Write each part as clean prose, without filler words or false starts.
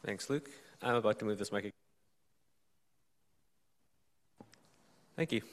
Thanks, Luke. I'm about to move this mic. Thank you.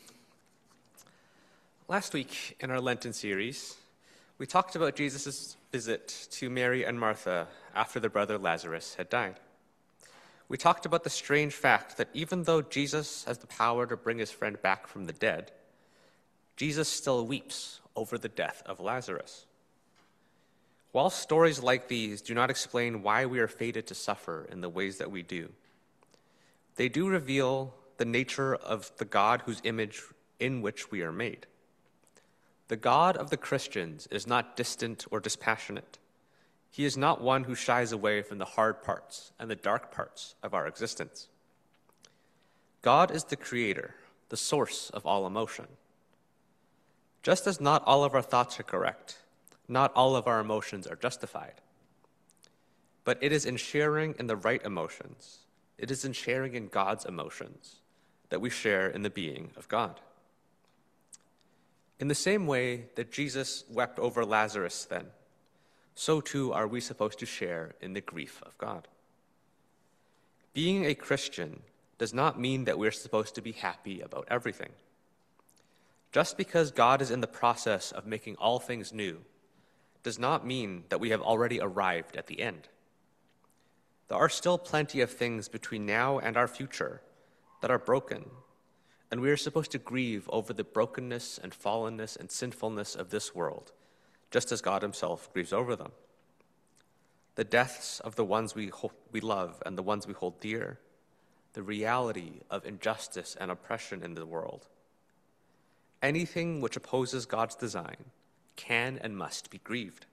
Last week in our Lenten series, we talked about Jesus' visit to Mary and Martha after their brother Lazarus had died. We talked about the strange fact that even though Jesus has the power to bring his friend back from the dead, Jesus still weeps over the death of Lazarus. While stories like these do not explain why we are fated to suffer in the ways that we do, they do reveal the nature of the God whose image in which we are made. The God of the Christians is not distant or dispassionate. He is not one who shies away from the hard parts and the dark parts of our existence. God is the creator, the source of all emotion. Just as not all of our thoughts are correct, not all of our emotions are justified. But it is in sharing in the right emotions, it is in sharing in God's emotions, that we share in the being of God. In the same way that Jesus wept over Lazarus then, so too are we supposed to share in the grief of God. Being a Christian does not mean that we're supposed to be happy about everything. Just because God is in the process of making all things new does not mean that we have already arrived at the end. There are still plenty of things between now and our future that are broken, and we are supposed to grieve over the brokenness and fallenness and sinfulness of this world, just as God himself grieves over them. The deaths of the ones we love and the ones we hold dear, the reality of injustice and oppression in the world. Anything which opposes God's design can and must be grieved.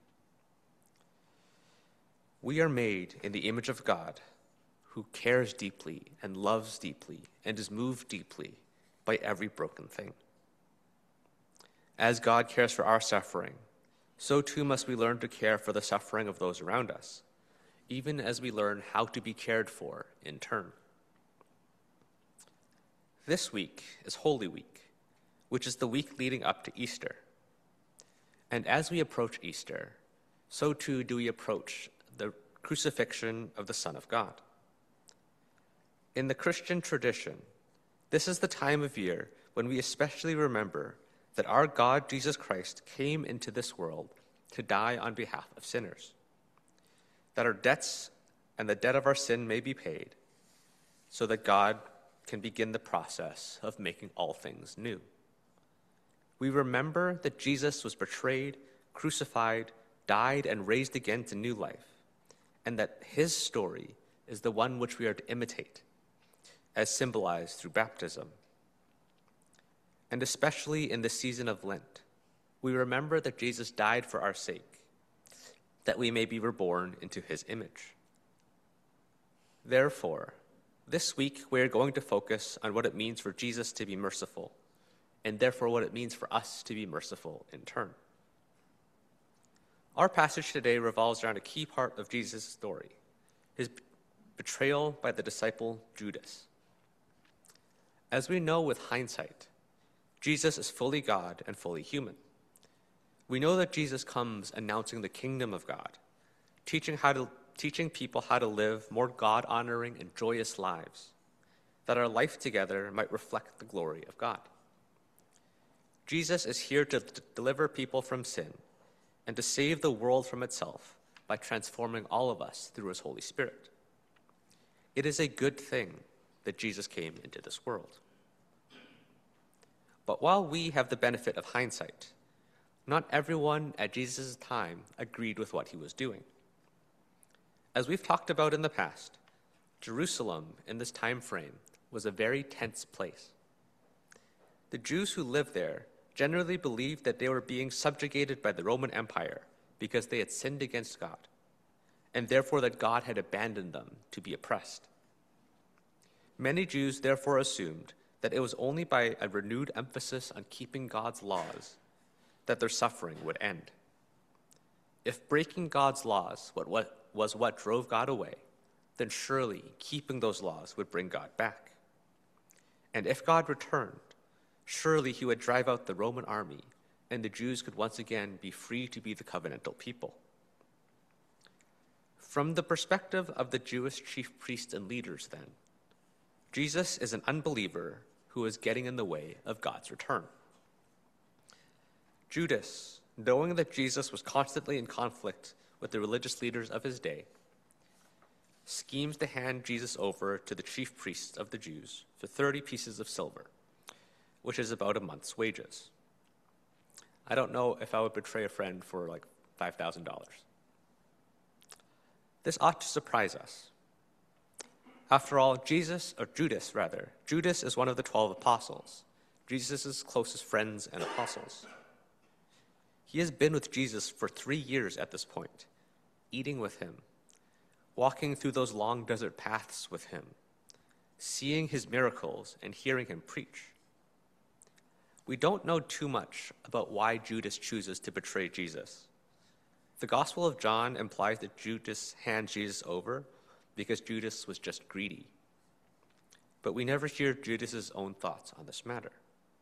We are made in the image of God, who cares deeply and loves deeply and is moved deeply by every broken thing. As God cares for our suffering, so too must we learn to care for the suffering of those around us, even as we learn how to be cared for in turn. This week is Holy Week, which is the week leading up to Easter. And as we approach Easter, so too do we approach the crucifixion of the Son of God. In the Christian tradition, this is the time of year when we especially remember that our God, Jesus Christ, came into this world to die on behalf of sinners, that our debts and the debt of our sin may be paid, so that God can begin the process of making all things new. We remember that Jesus was betrayed, crucified, died, and raised again to new life, and that his story is the one which we are to imitate, as symbolized through baptism. And especially in the season of Lent, we remember that Jesus died for our sake, that we may be reborn into his image. Therefore, this week we are going to focus on what it means for Jesus to be merciful, and therefore what it means for us to be merciful in turn. Our passage today revolves around a key part of Jesus' story, his betrayal by the disciple Judas. As we know with hindsight, Jesus is fully God and fully human. We know that Jesus comes announcing the kingdom of God, teaching people how to live more God-honoring and joyous lives, that our life together might reflect the glory of God. Jesus is here to deliver people from sin and to save the world from itself by transforming all of us through his Holy Spirit. It is a good thing that Jesus came into this world. But while we have the benefit of hindsight, not everyone at Jesus' time agreed with what he was doing. As we've talked about in the past, Jerusalem in this time frame was a very tense place. The Jews who lived there generally believed that they were being subjugated by the Roman Empire because they had sinned against God, and therefore that God had abandoned them to be oppressed. Many Jews therefore assumed that it was only by a renewed emphasis on keeping God's laws that their suffering would end. If breaking God's laws was what drove God away, then surely keeping those laws would bring God back. And if God returned, surely he would drive out the Roman army, and the Jews could once again be free to be the covenantal people. From the perspective of the Jewish chief priests and leaders, then, Jesus is an unbeliever who is getting in the way of God's return. Judas, knowing that Jesus was constantly in conflict with the religious leaders of his day, schemes to hand Jesus over to the chief priests of the Jews for 30 pieces of silver, which is about a month's wages. I don't know if I would betray a friend for like $5,000. This ought to surprise us. After all, Judas is one of the 12 apostles, Jesus' closest friends and apostles. He has been with Jesus for 3 years at this point, eating with him, walking through those long desert paths with him, seeing his miracles and hearing him preach. We don't know too much about why Judas chooses to betray Jesus. The Gospel of John implies that Judas hands Jesus over because Judas was just greedy. But we never hear Judas's own thoughts on this matter.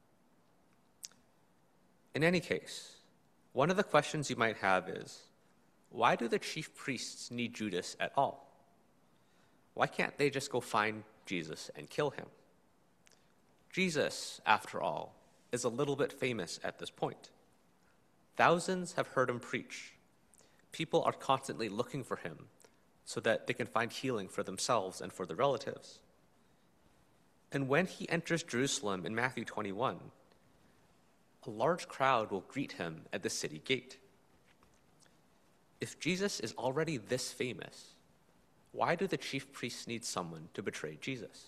In any case, one of the questions you might have is, why do the chief priests need Judas at all? Why can't they just go find Jesus and kill him? Jesus, after all, is a little bit famous at this point. Thousands have heard him preach. People are constantly looking for him so that they can find healing for themselves and for their relatives. And when he enters Jerusalem in Matthew 21, a large crowd will greet him at the city gate. If Jesus is already this famous, why do the chief priests need someone to betray Jesus?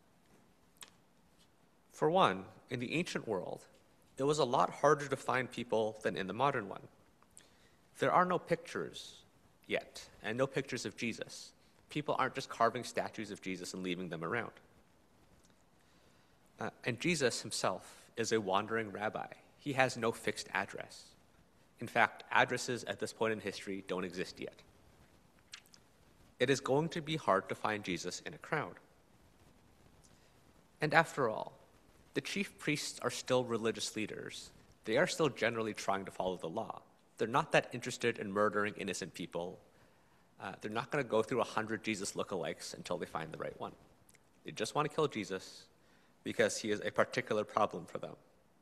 For one, in the ancient world, it was a lot harder to find people than in the modern one. There are no pictures yet, and no pictures of Jesus. People aren't just carving statues of Jesus and leaving them around. And Jesus himself is a wandering rabbi. He has no fixed address. In fact, addresses at this point in history don't exist yet. It is going to be hard to find Jesus in a crowd. And after all, the chief priests are still religious leaders. They are still generally trying to follow the law. They're not that interested in murdering innocent people. They're not going to go through 100 Jesus lookalikes until they find the right one. They just want to kill Jesus because he is a particular problem for them.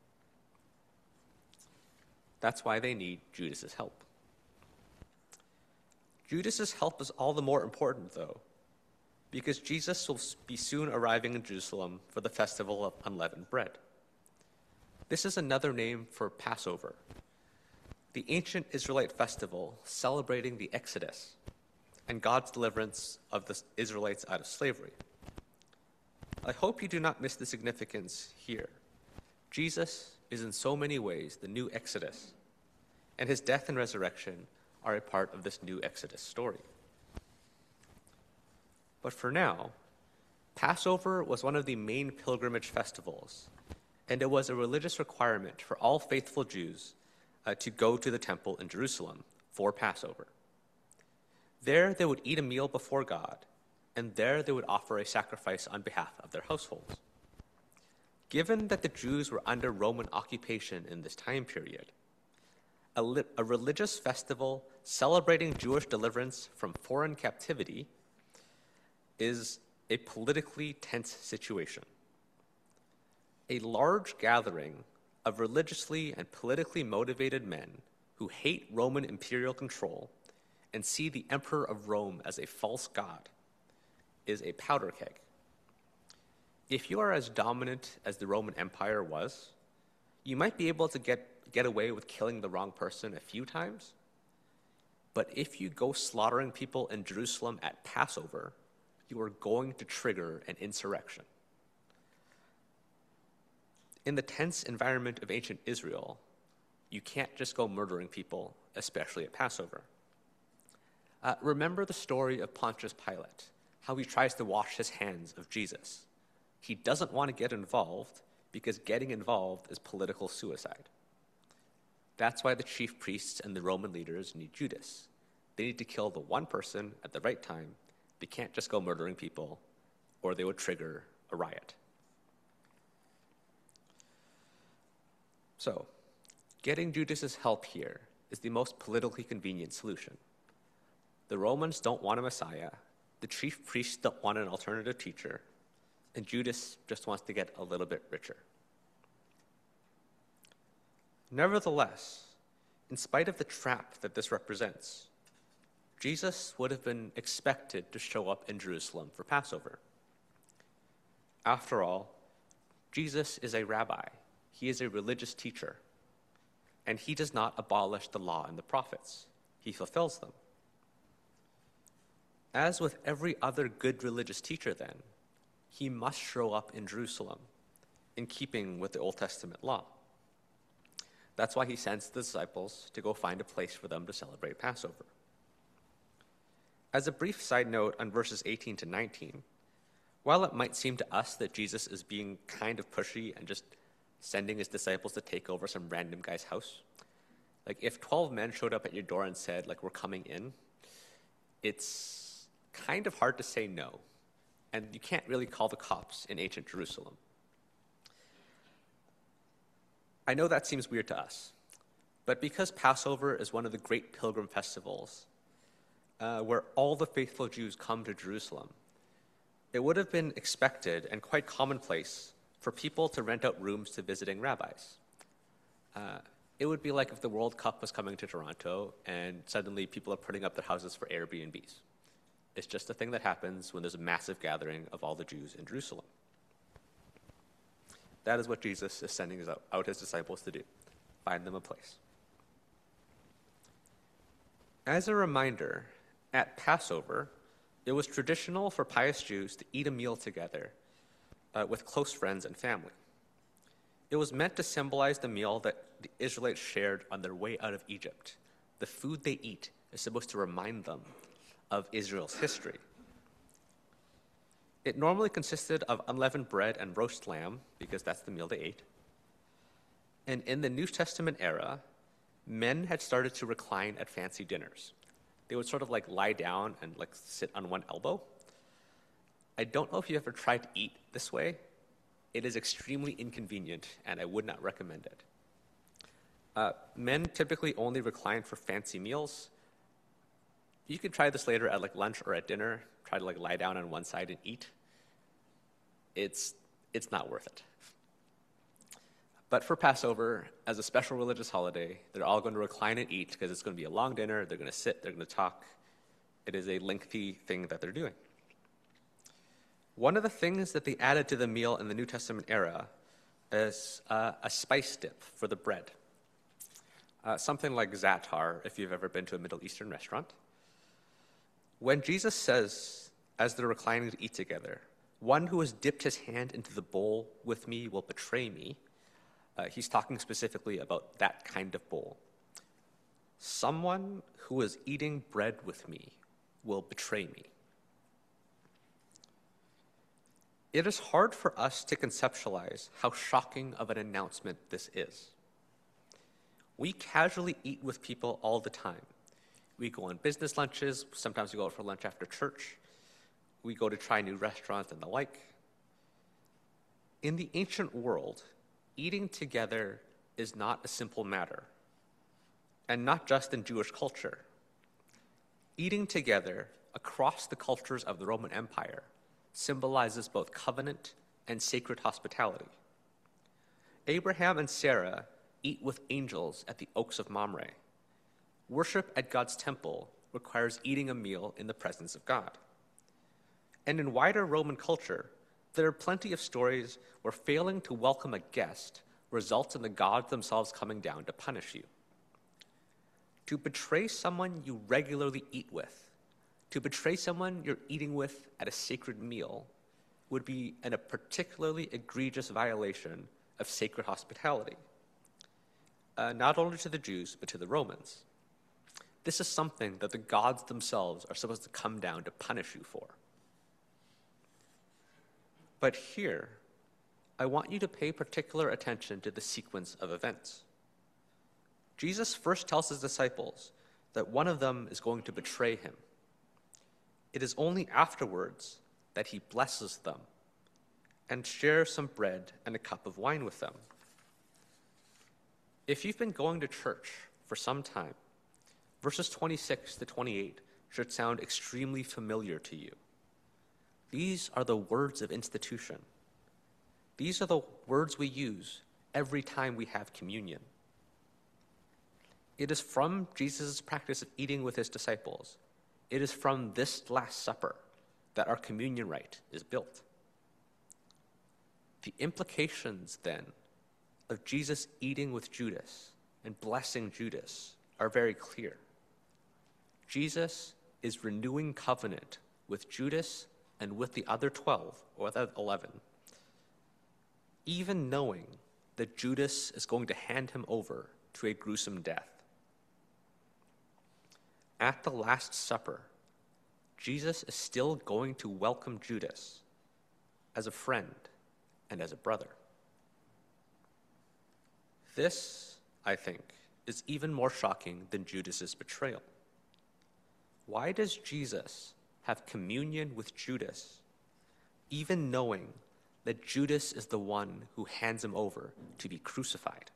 That's why they need Judas's help. Judas's help is all the more important, though, because Jesus will be soon arriving in Jerusalem for the festival of unleavened bread. This is another name for Passover, the ancient Israelite festival celebrating the Exodus and God's deliverance of the Israelites out of slavery. I hope you do not miss the significance here. Jesus is in so many ways the new Exodus, and his death and resurrection are a part of this new Exodus story. But for now, Passover was one of the main pilgrimage festivals, and it was a religious requirement for all faithful Jews to go to the temple in Jerusalem for Passover. There they would eat a meal before God, and there they would offer a sacrifice on behalf of their households. Given that the Jews were under Roman occupation in this time period, a religious festival celebrating Jewish deliverance from foreign captivity is a politically tense situation. A large gathering of religiously and politically motivated men who hate Roman imperial control and see the emperor of Rome as a false god is a powder keg. If you are as dominant as the Roman Empire was, you might be able to get away with killing the wrong person a few times, but if you go slaughtering people in Jerusalem at Passover, you are going to trigger an insurrection. In the tense environment of ancient Israel, you can't just go murdering people, especially at Passover. Remember the story of Pontius Pilate, how he tries to wash his hands of Jesus. He doesn't want to get involved because getting involved is political suicide. That's why the chief priests and the Roman leaders need Judas. They need to kill the one person at the right time. They can't just go murdering people, or they would trigger a riot. So, getting Judas's help here is the most politically convenient solution. The Romans don't want a Messiah. The chief priests don't want an alternative teacher. And Judas just wants to get a little bit richer. Nevertheless, in spite of the trap that this represents, Jesus would have been expected to show up in Jerusalem for Passover. After all, Jesus is a rabbi. He is a religious teacher. And he does not abolish the law and the prophets. He fulfills them. As with every other good religious teacher, then, he must show up in Jerusalem, in keeping with the Old Testament law. That's why he sends the disciples to go find a place for them to celebrate Passover. As a brief side note on verses 18 to 19, while it might seem to us that Jesus is being kind of pushy and just sending his disciples to take over some random guy's house, like if 12 men showed up at your door and said, like, we're coming in, it's kind of hard to say no. And you can't really call the cops in ancient Jerusalem. I know that seems weird to us, but because Passover is one of the great pilgrim festivals where all the faithful Jews come to Jerusalem, it would have been expected and quite commonplace for people to rent out rooms to visiting rabbis. It would be like if the World Cup was coming to Toronto and suddenly people are putting up their houses for Airbnbs. It's just a thing that happens when there's a massive gathering of all the Jews in Jerusalem. That is what Jesus is sending out his disciples to do, find them a place. As a reminder, at Passover, it was traditional for pious Jews to eat a meal together with close friends and family. It was meant to symbolize the meal that the Israelites shared on their way out of Egypt. The food they eat is supposed to remind them of Israel's history. It normally consisted of unleavened bread and roast lamb, because that's the meal they ate. And in the New Testament era, men had started to recline at fancy dinners. They would sort of like lie down and like sit on one elbow. I don't know if you ever tried to eat this way. It is extremely inconvenient, and I would not recommend it. Men typically only recline for fancy meals. You could try this later at like lunch or at dinner. Try to like lie down on one side and eat. It's not worth it. But for Passover, as a special religious holiday, they're all going to recline and eat because it's going to be a long dinner. They're going to sit, they're going to talk. It is a lengthy thing that they're doing. One of the things that they added to the meal in the New Testament era is a spice dip for the bread. Something like za'atar, if you've ever been to a Middle Eastern restaurant. When Jesus says, as they're reclining to eat together, one who has dipped his hand into the bowl with me will betray me, he's talking specifically about that kind of bowl. Someone who is eating bread with me will betray me. It is hard for us to conceptualize how shocking of an announcement this is. We casually eat with people all the time. We go on business lunches, sometimes we go out for lunch after church. We go to try new restaurants and the like. In the ancient world, eating together is not a simple matter, and not just in Jewish culture. Eating together across the cultures of the Roman Empire symbolizes both covenant and sacred hospitality. Abraham and Sarah eat with angels at the Oaks of Mamre. Worship at God's temple requires eating a meal in the presence of God. And in wider Roman culture, there are plenty of stories where failing to welcome a guest results in the gods themselves coming down to punish you. To betray someone you regularly eat with, to betray someone you're eating with at a sacred meal, would be a particularly egregious violation of sacred hospitality, not only to the Jews, but to the Romans. This is something that the gods themselves are supposed to come down to punish you for. But here, I want you to pay particular attention to the sequence of events. Jesus first tells his disciples that one of them is going to betray him. It is only afterwards that he blesses them and shares some bread and a cup of wine with them. If you've been going to church for some time, verses 26 to 28 should sound extremely familiar to you. These are the words of institution. These are the words we use every time we have communion. It is from Jesus' practice of eating with his disciples. It is from this Last Supper that our communion rite is built. The implications, then, of Jesus eating with Judas and blessing Judas are very clear. Jesus is renewing covenant with Judas and with the other 12, or the 11, even knowing that Judas is going to hand him over to a gruesome death. At the Last Supper, Jesus is still going to welcome Judas as a friend and as a brother. This, I think, is even more shocking than Judas's betrayal. Why does Jesus have communion with Judas, even knowing that Judas is the one who hands him over to be crucified?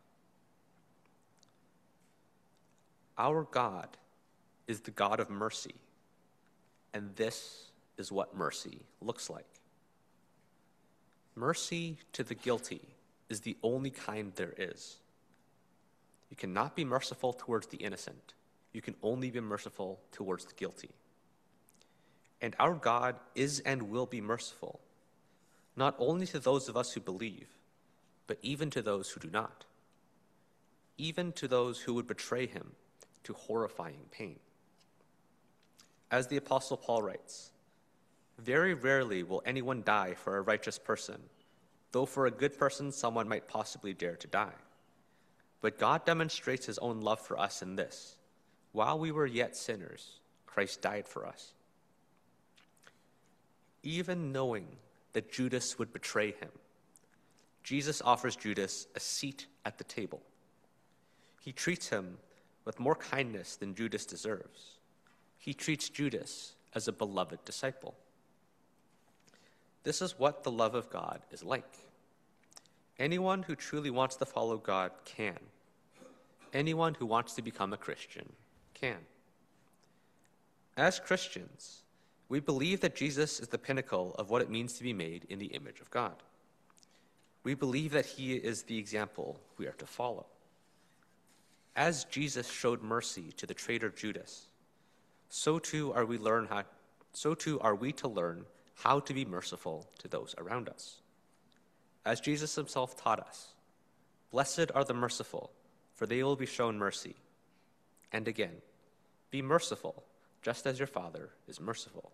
Our God is the God of mercy, and this is what mercy looks like. Mercy to the guilty is the only kind there is. You cannot be merciful towards the innocent. You can only be merciful towards the guilty. And our God is and will be merciful, not only to those of us who believe, but even to those who do not, even to those who would betray him to horrifying pain. As the Apostle Paul writes, "Very rarely will anyone die for a righteous person, though for a good person someone might possibly dare to die. But God demonstrates his own love for us in this: while we were yet sinners, Christ died for us." Even knowing that Judas would betray him, Jesus offers Judas a seat at the table. He treats him with more kindness than Judas deserves. He treats Judas as a beloved disciple. This is what the love of God is like. Anyone who truly wants to follow God can. Anyone who wants to become a Christian can. As Christians, we believe that Jesus is the pinnacle of what it means to be made in the image of God. We believe that he is the example we are to follow. As Jesus showed mercy to the traitor Judas, so too are we to learn how to be merciful to those around us. As Jesus himself taught us, "Blessed are the merciful, for they will be shown mercy." And again, "Be merciful, just as your Father is merciful."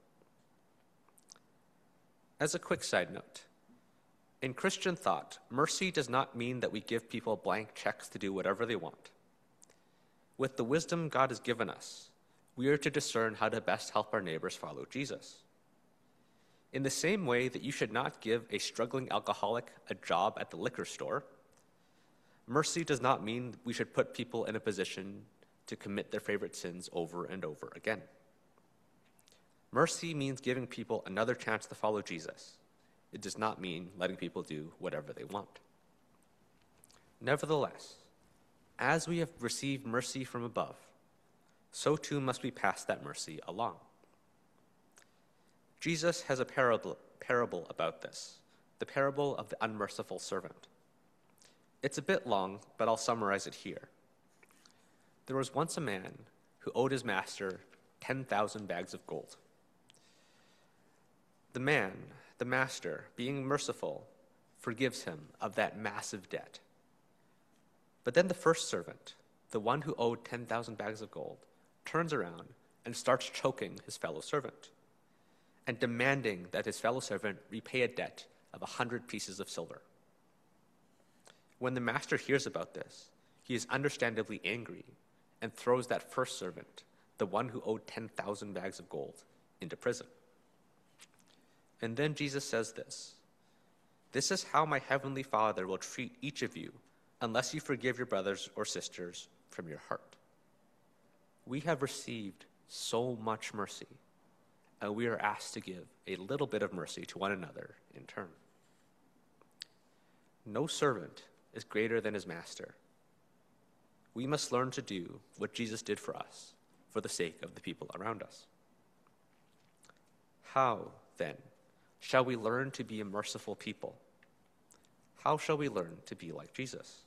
As a quick side note, in Christian thought, mercy does not mean that we give people blank checks to do whatever they want. With the wisdom God has given us, we are to discern how to best help our neighbors follow Jesus. In the same way that you should not give a struggling alcoholic a job at the liquor store, mercy does not mean we should put people in a position to commit their favorite sins over and over again. Mercy means giving people another chance to follow Jesus. It does not mean letting people do whatever they want. Nevertheless, as we have received mercy from above, so too must we pass that mercy along. Jesus has a parable about this, the parable of the unmerciful servant. It's a bit long, but I'll summarize it here. There was once a man who owed his master 10,000 bags of gold. The master, being merciful, forgives him of that massive debt. But then the first servant, the one who owed 10,000 bags of gold, turns around and starts choking his fellow servant and demanding that his fellow servant repay a debt of 100 pieces of silver. When the master hears about this, he is understandably angry and throws that first servant, the one who owed 10,000 bags of gold, into prison. And then Jesus says this: "This is how my heavenly Father will treat each of you unless you forgive your brothers or sisters from your heart." We have received so much mercy, and we are asked to give a little bit of mercy to one another in turn. No servant is greater than his master. We must learn to do what Jesus did for us for the sake of the people around us. How, then, shall we learn to be a merciful people? How shall we learn to be like Jesus?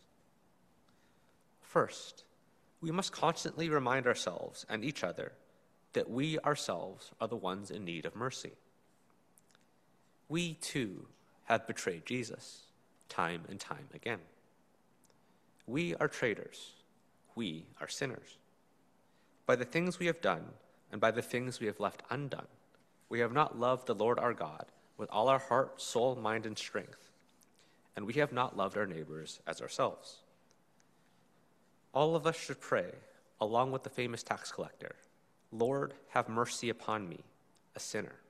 First, we must constantly remind ourselves and each other that we ourselves are the ones in need of mercy. We, too, have betrayed Jesus time and time again. We are traitors. We are sinners. By the things we have done and by the things we have left undone, we have not loved the Lord our God with all our heart, soul, mind, and strength, and we have not loved our neighbors as ourselves. All of us should pray, along with the famous tax collector, "Lord, have mercy upon me, a sinner."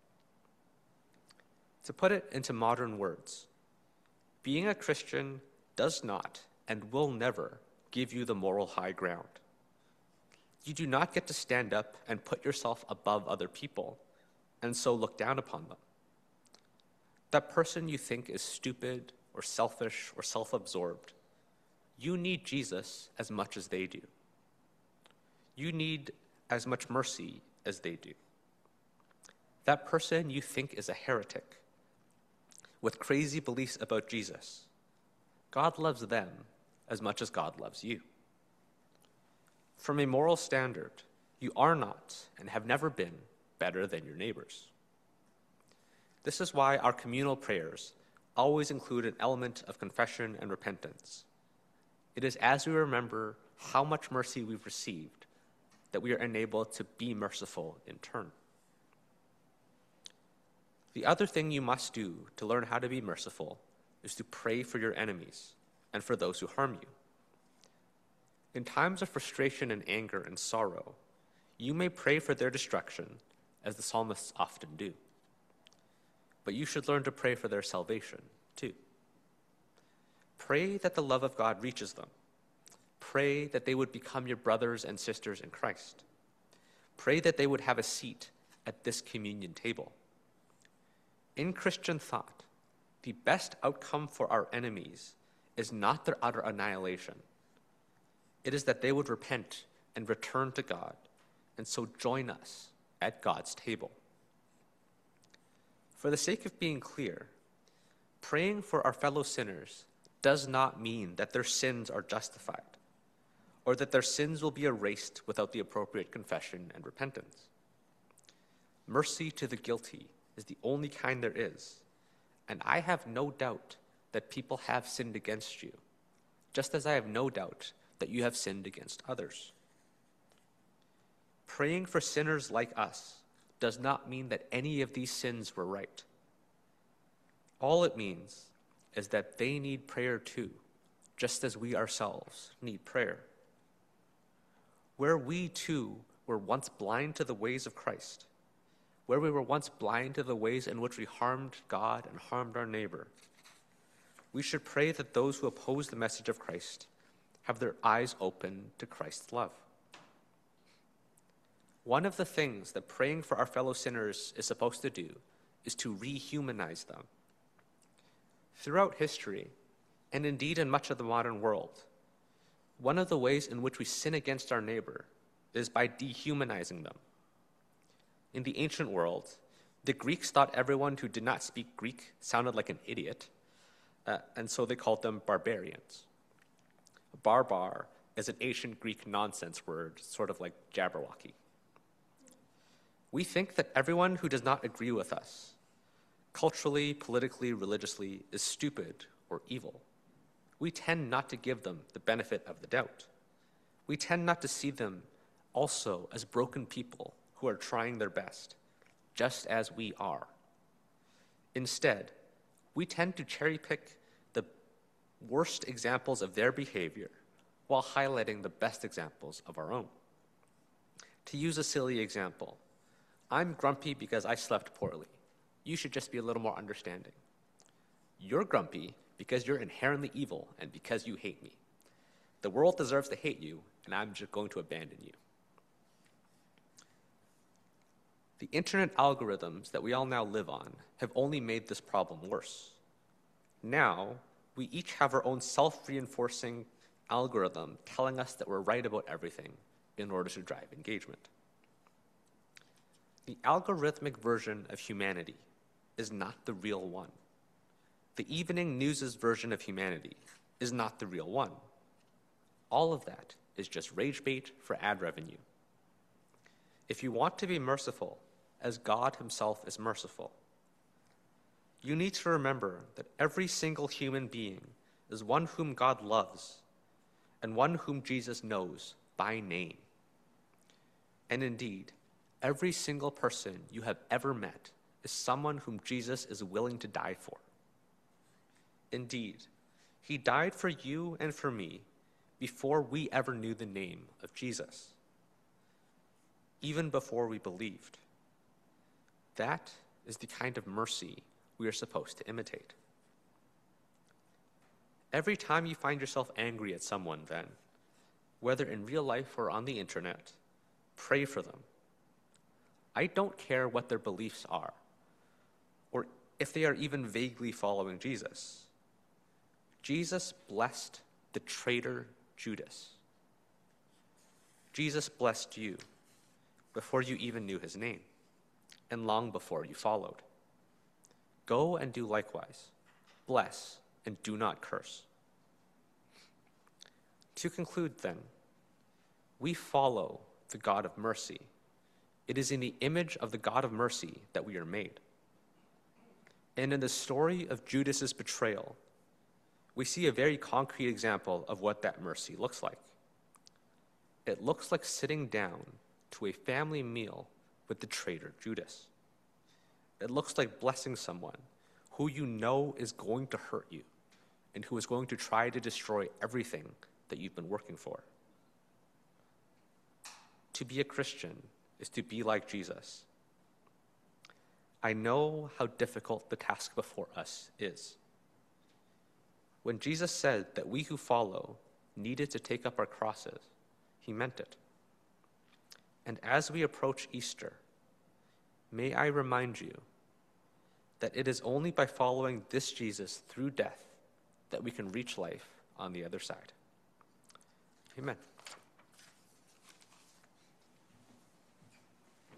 To put it into modern words, being a Christian does not and will never give you the moral high ground. You do not get to stand up and put yourself above other people and so look down upon them. That person you think is stupid or selfish or self-absorbed, you need Jesus as much as they do. You need as much mercy as they do. That person you think is a heretic with crazy beliefs about Jesus, God loves them as much as God loves you. From a moral standard, you are not and have never been better than your neighbors. This is why our communal prayers always include an element of confession and repentance. It is as we remember how much mercy we've received that we are enabled to be merciful in turn. The other thing you must do to learn how to be merciful is to pray for your enemies and for those who harm you. In times of frustration and anger and sorrow, you may pray for their destruction, as the psalmists often do. But you should learn to pray for their salvation, too. Pray that the love of God reaches them. Pray that they would become your brothers and sisters in Christ. Pray that they would have a seat at this communion table. In Christian thought, the best outcome for our enemies is not their utter annihilation. It is that they would repent and return to God, and so join us at God's table. For the sake of being clear, praying for our fellow sinners does not mean that their sins are justified, or that their sins will be erased without the appropriate confession and repentance. Mercy to the guilty is the only kind there is, and I have no doubt that people have sinned against you, just as I have no doubt that you have sinned against others. Praying for sinners like us does not mean that any of these sins were right. All it means is that they need prayer too, just as we ourselves need prayer. Where we too were once blind to the ways of Christ, where we were once blind to the ways in which we harmed God and harmed our neighbor, we should pray that those who oppose the message of Christ have their eyes open to Christ's love. One of the things that praying for our fellow sinners is supposed to do is to rehumanize them. Throughout history, and indeed in much of the modern world, one of the ways in which we sin against our neighbor is by dehumanizing them. In the ancient world, the Greeks thought everyone who did not speak Greek sounded like an idiot, and so they called them barbarians. Barbar is an ancient Greek nonsense word, sort of like Jabberwocky. We think that everyone who does not agree with us, culturally, politically, religiously, is stupid or evil. We tend not to give them the benefit of the doubt. We tend not to see them also as broken people who are trying their best, just as we are. Instead, we tend to cherry pick the worst examples of their behavior while highlighting the best examples of our own. To use a silly example, I'm grumpy because I slept poorly. You should just be a little more understanding. You're grumpy because you're inherently evil and because you hate me. The world deserves to hate you, and I'm just going to abandon you. The internet algorithms that we all now live on have only made this problem worse. Now, we each have our own self-reinforcing algorithm telling us that we're right about everything in order to drive engagement. The algorithmic version of humanity is not the real one. The Evening News' version of humanity is not the real one. All of that is just rage bait for ad revenue. If you want to be merciful, as God himself is merciful, you need to remember that every single human being is one whom God loves and one whom Jesus knows by name. And indeed, every single person you have ever met is someone whom Jesus is willing to die for. Indeed, he died for you and for me before we ever knew the name of Jesus, even before we believed. That is the kind of mercy we are supposed to imitate. Every time you find yourself angry at someone, then, whether in real life or on the internet, pray for them. I don't care what their beliefs are, or if they are even vaguely following Jesus. Jesus blessed the traitor Judas. Jesus blessed you before you even knew his name, and long before you followed. Go and do likewise. Bless and do not curse. To conclude, then, we follow the God of mercy. It is in the image of the God of mercy that we are made. And in the story of Judas's betrayal, we see a very concrete example of what that mercy looks like. It looks like sitting down to a family meal with the traitor Judas. It looks like blessing someone who you know is going to hurt you and who is going to try to destroy everything that you've been working for. To be a Christian is to be like Jesus. I know how difficult the task before us is. When Jesus said that we who follow needed to take up our crosses, he meant it. And as we approach Easter, may I remind you that it is only by following this Jesus through death that we can reach life on the other side. Amen.